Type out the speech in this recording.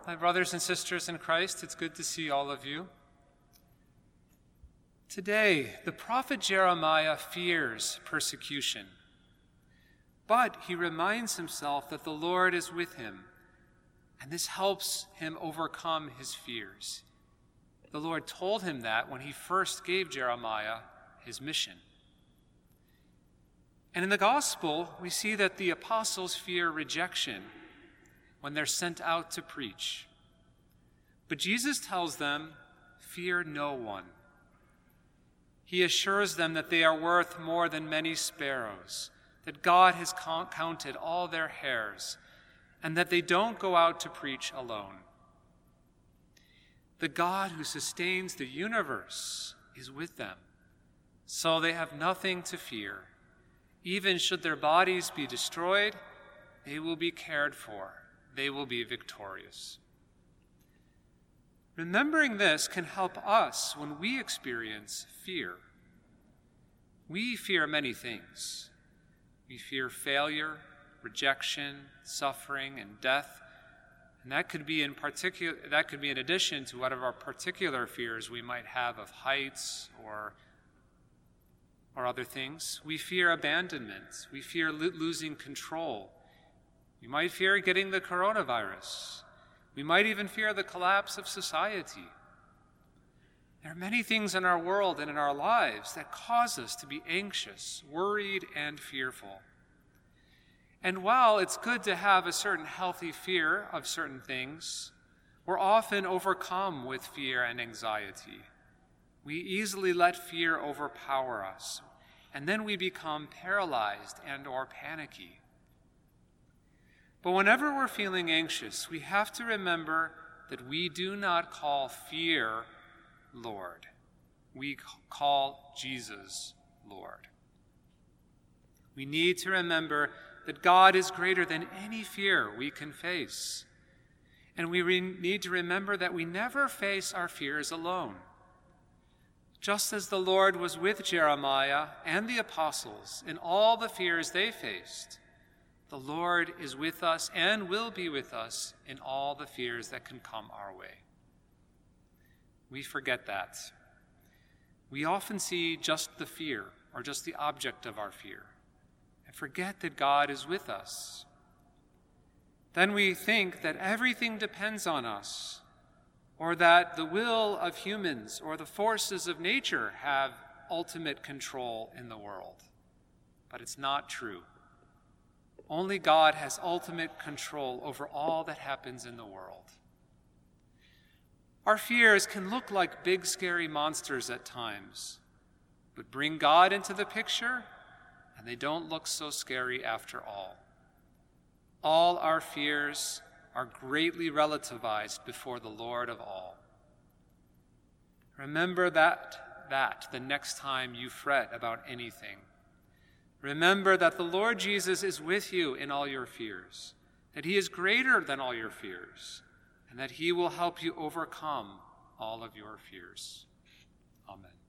My brothers and sisters in Christ, it's good to see all of you. Today, the prophet Jeremiah fears persecution, but he reminds himself that the Lord is with him, and this helps him overcome his fears. The Lord told him that when he first gave Jeremiah his mission. And in the gospel, we see that the apostles fear rejection when they're sent out to preach. But Jesus tells them, fear no one. He assures them that they are worth more than many sparrows, that God has counted all their hairs, and that they don't go out to preach alone. The God who sustains the universe is with them, so they have nothing to fear. Even should their bodies be destroyed, they will be cared for. They will be victorious. Remembering this can help us when we experience fear. We fear many things. We fear failure, rejection, suffering, and death. And that could be in addition to whatever particular fears we might have of heights or other things. We fear abandonment. We fear losing control. We might fear getting the coronavirus. We might even fear the collapse of society. There are many things in our world and in our lives that cause us to be anxious, worried, and fearful. And while it's good to have a certain healthy fear of certain things, we're often overcome with fear and anxiety. We easily let fear overpower us, and then we become paralyzed and or panicky. But whenever we're feeling anxious, we have to remember that we do not call fear Lord. We call Jesus Lord. We need to remember that God is greater than any fear we can face. And we need to remember that we never face our fears alone. Just as the Lord was with Jeremiah and the apostles in all the fears they faced, the Lord is with us and will be with us in all the fears that can come our way. We forget that. We often see just the fear or just the object of our fear and forget that God is with us. Then we think that everything depends on us, or that the will of humans or the forces of nature have ultimate control in the world. But it's not true. Only God has ultimate control over all that happens in the world. Our fears can look like big, scary monsters at times, but bring God into the picture, and they don't look so scary after all. All our fears are greatly relativized before the Lord of all. Remember that the next time you fret about anything. Remember that the Lord Jesus is with you in all your fears, that he is greater than all your fears, and that he will help you overcome all of your fears. Amen.